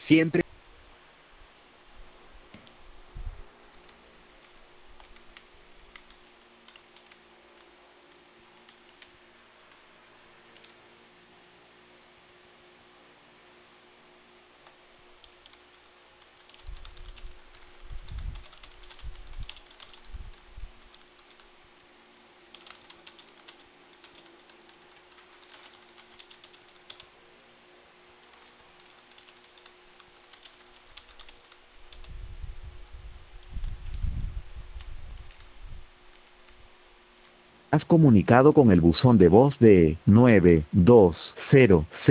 Siempre has comunicado con el buzón de voz de 920